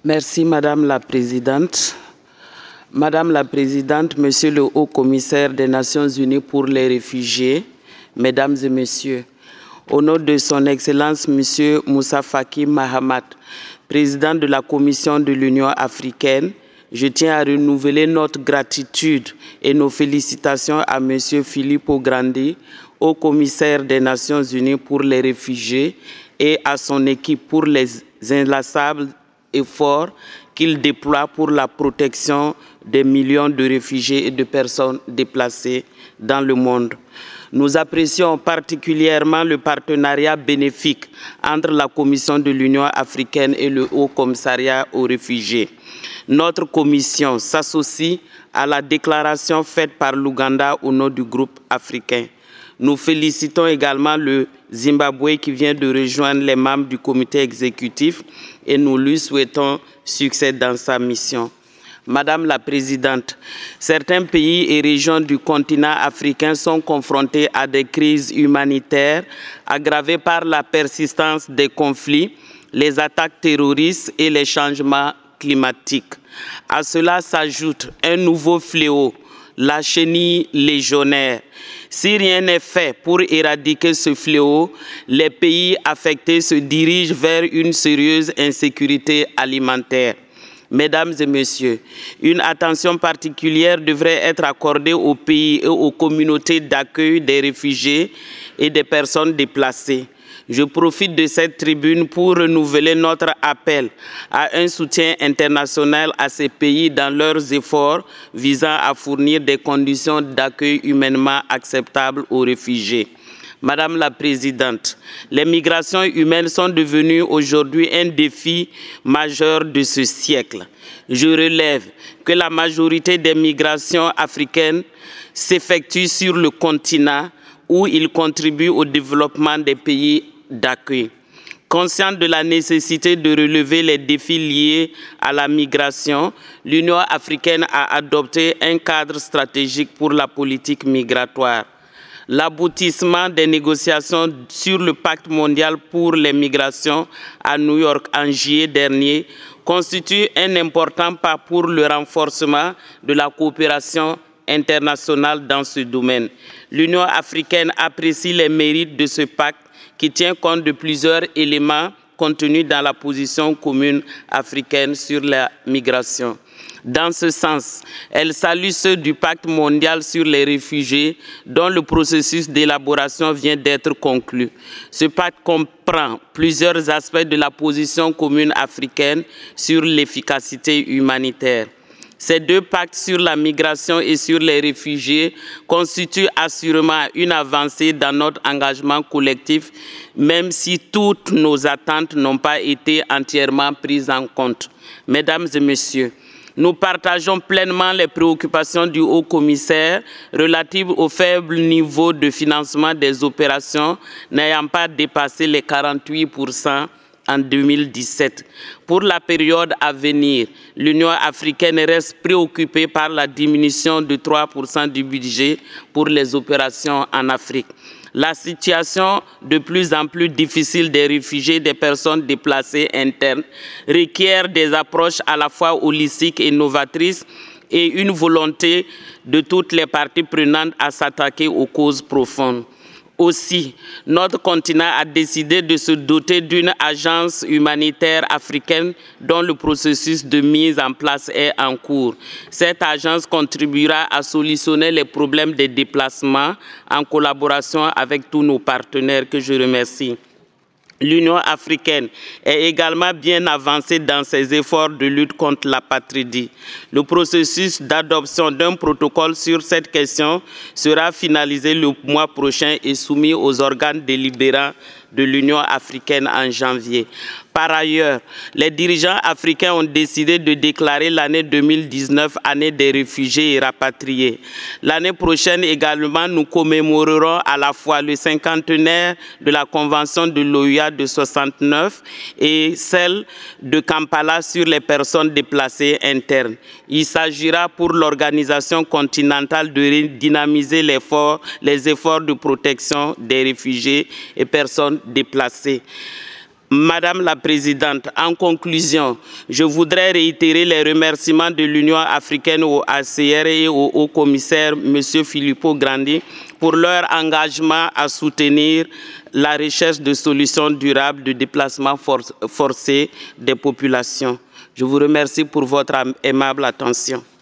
Merci Madame la Présidente. Madame la Présidente, Monsieur le Haut-Commissaire des Nations Unies pour les réfugiés, Mesdames et Messieurs, au nom de Son Excellence Monsieur Moussa Faki Mahamat, Président de la Commission de l'Union africaine, je tiens à renouveler notre gratitude et nos félicitations à Monsieur Filippo Grandi, Haut-Commissaire des Nations Unies pour les réfugiés, et à son équipe pour les inlassables efforts qu'il déploie pour la protection des millions de réfugiés et de personnes déplacées dans le monde. Nous apprécions particulièrement le partenariat bénéfique entre la Commission de l'Union africaine et le Haut Commissariat aux réfugiés. Notre commission s'associe à la déclaration faite par l'Ouganda au nom du groupe africain. Nous félicitons également le Zimbabwe qui vient de rejoindre les membres du comité exécutif et nous lui souhaitons succès dans sa mission. Madame la Présidente, certains pays et régions du continent africain sont confrontés à des crises humanitaires aggravées par la persistance des conflits, les attaques terroristes et les changements climatiques. À cela s'ajoute un nouveau fléau, la chenille légionnaire. Si rien n'est fait pour éradiquer ce fléau, les pays affectés se dirigent vers une sérieuse insécurité alimentaire. Mesdames et Messieurs, une attention particulière devrait être accordée aux pays et aux communautés d'accueil des réfugiés et des personnes déplacées. Je profite de cette tribune pour renouveler notre appel à un soutien international à ces pays dans leurs efforts visant à fournir des conditions d'accueil humainement acceptables aux réfugiés. Madame la Présidente, les migrations humaines sont devenues aujourd'hui un défi majeur de ce siècle. Je relève que la majorité des migrations africaines s'effectuent sur le continent où ils contribuent au développement des pays d'accueil. Consciente de la nécessité de relever les défis liés à la migration, l'Union africaine a adopté un cadre stratégique pour la politique migratoire. L'aboutissement des négociations sur le pacte mondial pour les migrations à New York en juillet dernier constitue un important pas pour le renforcement de la coopération internationale dans ce domaine. L'Union africaine apprécie les mérites de ce pacte qui tient compte de plusieurs éléments contenus dans la position commune africaine sur la migration. Dans ce sens, elle salue ceux du pacte mondial sur les réfugiés dont le processus d'élaboration vient d'être conclu. Ce pacte comprend plusieurs aspects de la position commune africaine sur l'efficacité humanitaire. Ces deux pactes sur la migration et sur les réfugiés constituent assurément une avancée dans notre engagement collectif, même si toutes nos attentes n'ont pas été entièrement prises en compte. Mesdames et Messieurs, nous partageons pleinement les préoccupations du Haut-Commissaire relatives au faible niveau de financement des opérations n'ayant pas dépassé les 48% en 2017. Pour la période à venir, l'Union africaine reste préoccupée par la diminution de 3% du budget pour les opérations en Afrique. La situation de plus en plus difficile des réfugiés et des personnes déplacées internes requiert des approches à la fois holistiques et novatrices et une volonté de toutes les parties prenantes à s'attaquer aux causes profondes. Aussi, notre continent a décidé de se doter d'une agence humanitaire africaine dont le processus de mise en place est en cours. Cette agence contribuera à solutionner les problèmes des déplacements en collaboration avec tous nos partenaires que je remercie. L'Union africaine est également bien avancée dans ses efforts de lutte contre l'apatridie. Le processus d'adoption d'un protocole sur cette question sera finalisé le mois prochain et soumis aux organes délibérants de l'Union africaine en janvier. Par ailleurs, les dirigeants africains ont décidé de déclarer l'année 2019 année des réfugiés et rapatriés. L'année prochaine également, nous commémorerons à la fois le cinquantenaire de la Convention de l'OUA de 69 et celle de Kampala sur les personnes déplacées internes. Il s'agira pour l'organisation continentale de redynamiser les efforts de protection des réfugiés et personnes déplacées. Madame la Présidente, en conclusion, je voudrais réitérer les remerciements de l'Union africaine au HCR et au Haut-Commissaire, M. Filippo Grandi, pour leur engagement à soutenir la recherche de solutions durables de déplacement forcé des populations. Je vous remercie pour votre aimable attention.